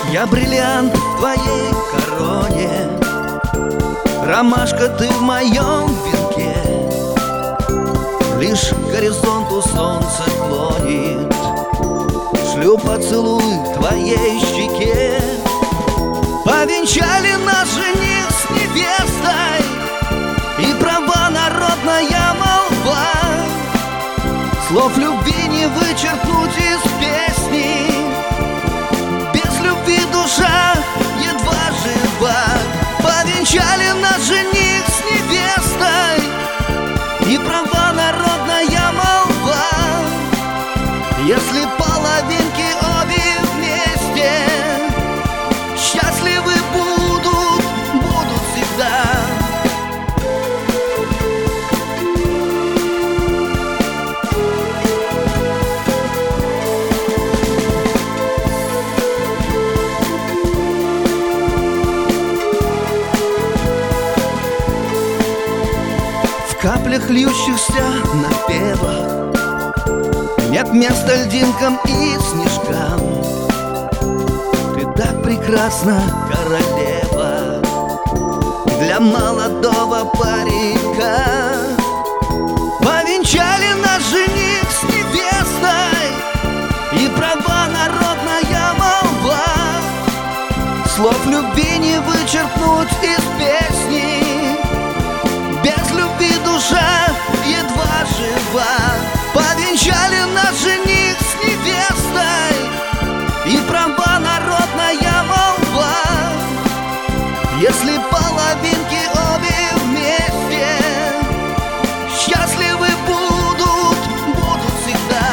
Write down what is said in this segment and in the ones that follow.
Я бриллиант в твоей короне, ромашка ты в моем венке. Лишь к горизонту солнце клонит, шлю поцелуй твоей щеке. Повенчали нас жених с невестой, и права народная молва. Слов любви не вычеркнуть из песни, без любви душа едва жива. Повенчали нас жених с невестой, и права народная молва. Если половинки обе вместе, счастливы будут всегда. В каплях, льющихся на певах, нет места льдинкам и снежкам. Ты так прекрасна, королева, для молодого паренька. Повенчали нас жених с невестой, и права народная молва. Слов любви не вычеркнуть из песни, без любви душа едва жива. Повенчали нас жених с невестой, и права народная молва. Если половинки обе вместе, счастливы будут всегда.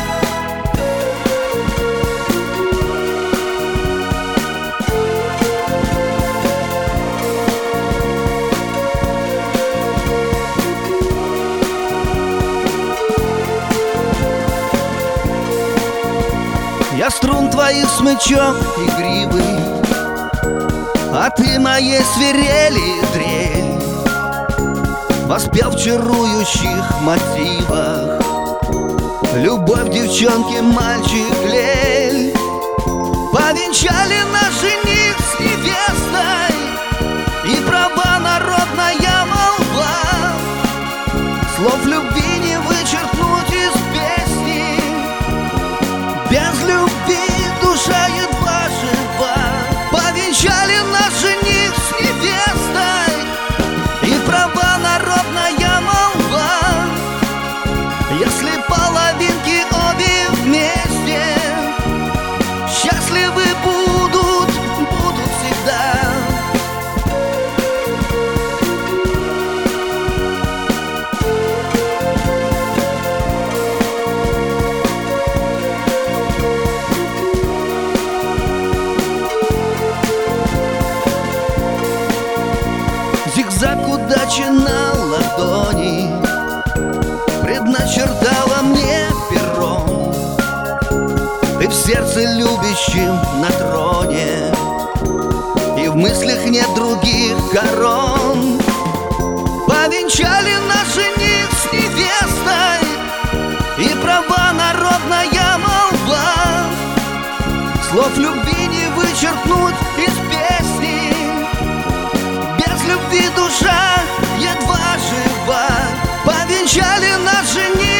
Я струн твоих смычок игривый, а ты моей свирели дрель. Воспел в чарующих мотивах любовь девчонки, мальчик, лель. Повенчали нас жених с невестой, и права народная молва. Слов любви не вычеркнуть из песни, без любви душа едва жива. Повенчали нас жених с невестой, и права народная молва. Если половинки обе вместе, счастливы будут всегда. Зигзаг удачи на ладони предначертала мне пером. Ты в сердце любящем на троне, и в мыслях нет других корон. Повенчали нас жених с невестой, и права народная молва. Слов любви не вычеркнуть из песни, без любви душа едва жива. Повенчали нас жених